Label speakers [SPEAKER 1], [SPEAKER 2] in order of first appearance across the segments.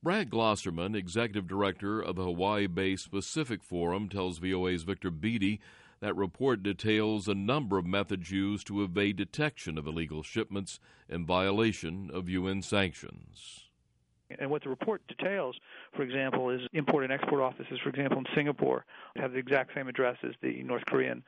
[SPEAKER 1] Brad Glosserman, executive director of the Hawaii-based Pacific Forum, tells VOA's Victor Beattie that report details a number of methods used to evade detection of illegal shipments in violation of UN sanctions.
[SPEAKER 2] And what the report details, for example, is import and export offices, for example, in Singapore, have the exact same address as the North Korean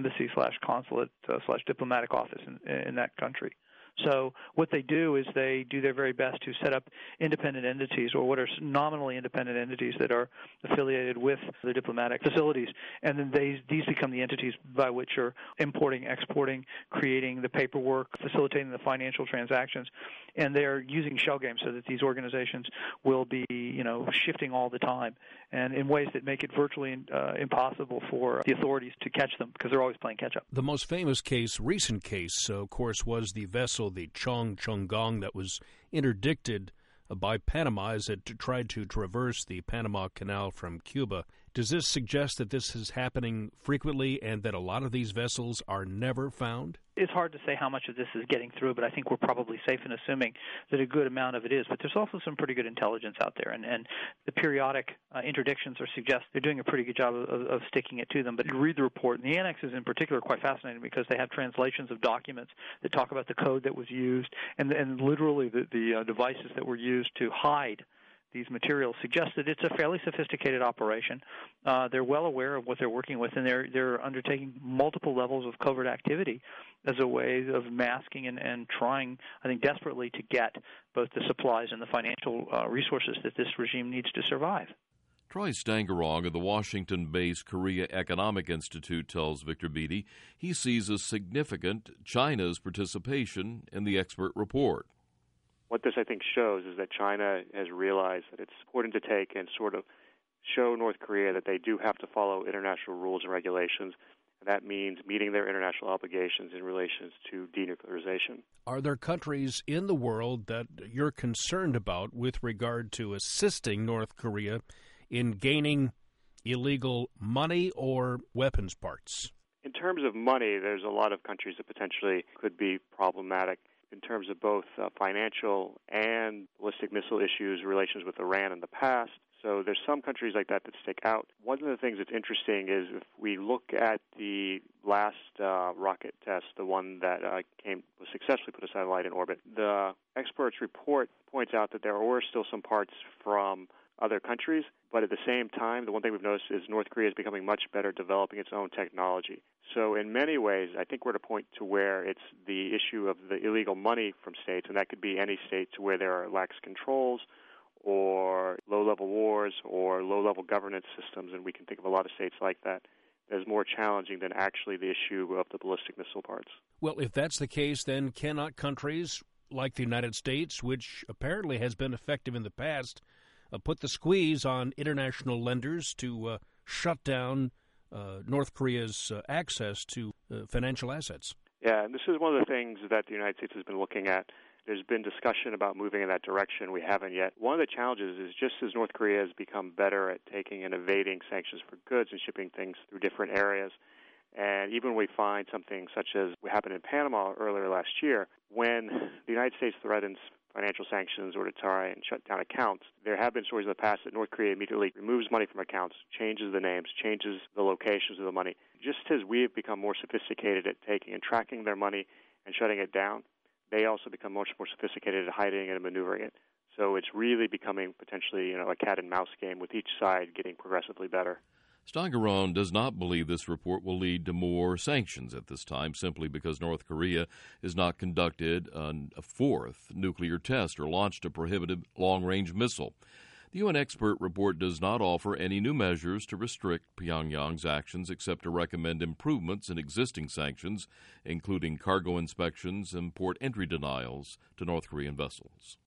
[SPEAKER 2] embassy/consulate/diplomatic office in that country. So what they do is they do their very best to set up independent entities, or what are nominally independent entities that are affiliated with the diplomatic facilities, and then these become the entities by which are importing, exporting, creating the paperwork, facilitating the financial transactions, and they're using shell games so that these organizations will be, shifting all the time, and in ways that make it virtually impossible for the authorities to catch them because they're always playing catch-up.
[SPEAKER 3] The most famous recent case, of course, was the vessel, the Chong Gong, that was interdicted by Panama as it tried to traverse the Panama Canal from Cuba. Does this suggest that this is happening frequently and that a lot of these vessels are never found?
[SPEAKER 2] It's hard to say how much of this is getting through, but I think we're probably safe in assuming that a good amount of it is. But there's also some pretty good intelligence out there, and the periodic interdictions suggest they're doing a pretty good job of sticking it to them. But you read the report, and the annexes in particular are quite fascinating because they have translations of documents that talk about the code that was used and literally the devices that were used to hide these materials suggest that it's a fairly sophisticated operation. They're well aware of what they're working with, and they're undertaking multiple levels of covert activity as a way of masking and trying, I think, desperately to get both the supplies and the financial resources that this regime needs to survive.
[SPEAKER 1] Troy Stangerong of the Washington-based Korea Economic Institute tells Victor Beattie he sees as significant China's participation in the expert report.
[SPEAKER 4] What this, I think, shows is that China has realized that it's important to take and sort of show North Korea that they do have to follow international rules and regulations, and that means meeting their international obligations in relation to denuclearization.
[SPEAKER 3] Are there countries in the world that you're concerned about with regard to assisting North Korea in gaining illegal money or weapons parts?
[SPEAKER 4] In terms of money, there's a lot of countries that potentially could be problematic in terms of both financial and ballistic missile issues, relations with Iran in the past. So there's some countries like that stick out. One of the things that's interesting is if we look at the last rocket test, the one that was successfully put a satellite in orbit, the experts' report points out that there were still some parts from other countries, but at the same time, the one thing we've noticed is North Korea is becoming much better at developing its own technology. So in many ways, I think we're at a point to where it's the issue of the illegal money from states, and that could be any state to where there are lax controls or low-level wars or low-level governance systems, and we can think of a lot of states like that, as more challenging than actually the issue of the ballistic missile parts.
[SPEAKER 3] Well, if that's the case, then cannot countries like the United States, which apparently has been effective in the past, put the squeeze on international lenders to shut down North Korea's access to financial assets?
[SPEAKER 4] Yeah, and this is one of the things that the United States has been looking at. There's been discussion about moving in that direction. We haven't yet. One of the challenges is just as North Korea has become better at taking and evading sanctions for goods and shipping things through different areas, and even when we find something such as what happened in Panama earlier last year, when the United States threatens financial sanctions or to try and shut down accounts, there have been stories in the past that North Korea immediately removes money from accounts, changes the names, changes the locations of the money. Just as we have become more sophisticated at taking and tracking their money and shutting it down, they also become much more sophisticated at hiding it and maneuvering it. So it's really becoming potentially, a cat and mouse game with each side getting progressively better.
[SPEAKER 1] Stangerong does not believe this report will lead to more sanctions at this time, simply because North Korea has not conducted a fourth nuclear test or launched a prohibited long-range missile. The UN expert report does not offer any new measures to restrict Pyongyang's actions except to recommend improvements in existing sanctions, including cargo inspections and port entry denials to North Korean vessels.